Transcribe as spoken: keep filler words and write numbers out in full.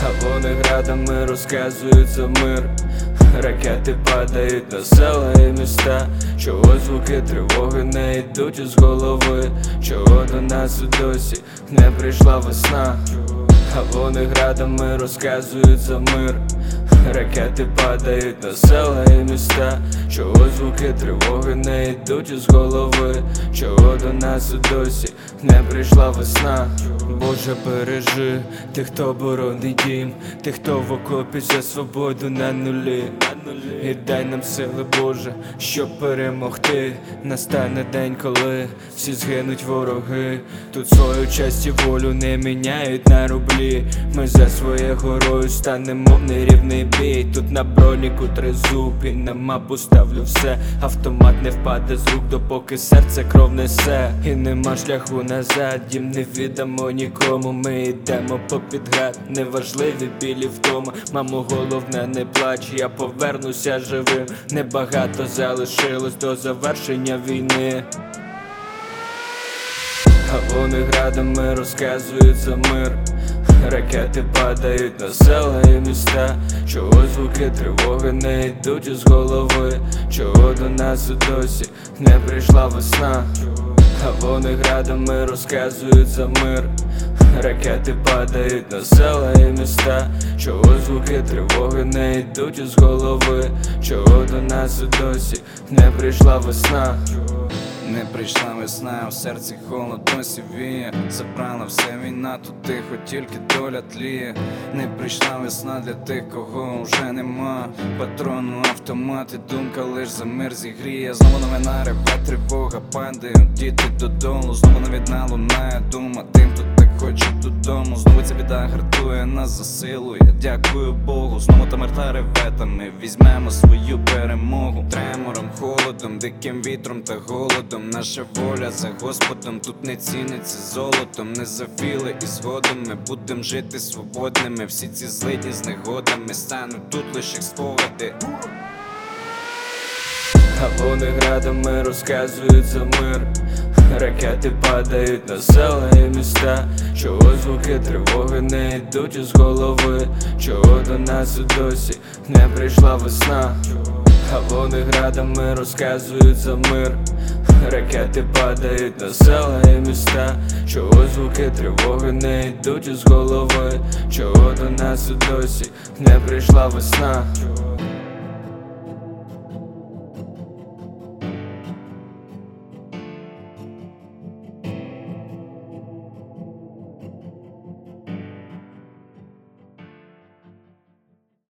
А вони градами розказують за мир. Ракети падають на села і міста. Чого звуки тривоги не йдуть із голови? Чого до нас і досі не прийшла весна? А вони градами розказують за мир. Ракети падають на села і міста. Чого звуки тривоги не йдуть із голови? Чого до нас і досі не прийшла весна? Боже, бережи тих, хто боронить дім, тих, хто в окопі за свободу на нулі. І дай нам сили, Боже, щоб перемогти. Настане день, коли всі згинуть вороги. Тут свою честь і волю не міняють на рублі. Ми за своєю горою станемо в нерівний бій. Тут на броніку тризуб і на мапу ставлю все. Автомат не впаде з рук, допоки серце кров несе. І нема шляху назад, їм не віддамо нікому. Ми йдемо попід град, неважливі білі втома. Мамо, головне, не плач, я повернуся живим. Небагато залишилось до завершення війни. А вони градами розказують за мир. Ракети падають на села і міста. Чого звуки тривоги не йдуть із голови? Чого до нас і досі не прийшла весна? А вони градами розказують за мир. Ракети падають на села і міста. Чого звуки тривоги не йдуть із голови? Чого до нас і досі не прийшла весна? Не прийшла весна, в серці холод досі віє. Забрала все війна, тут тихо, тільки доля тліє. Не прийшла весна для тих, кого вже нема. Патрону, автомат і думка лиш за мир зігріє. Знову новина реве, тривога падає, діти додолу. Знову навідна лунає дума тим, хто так хоче додому. Знову ця біда гартує нас за силу, я дякую Богу. Знову та мерта реве, та ми візьмемо свою перемогу. Тремором, холодом, диким вітром та голодом. Наша воля за Господом, тут не ціниться золотом. Не за філи і згодом ми будем жити свободними. Всі ці злидні з негодами стануть тут лише як спогади. А вони градами розказують за мир. Ракети падають на села і міста. Чого звуки тривоги не йдуть із голови? Чого до нас і досі не прийшла весна? А вони градами розказують за мир. Ракети падають на села і міста. Чого звуки тривоги не йдуть із голови? Чого до нас і досі не прийшла весна?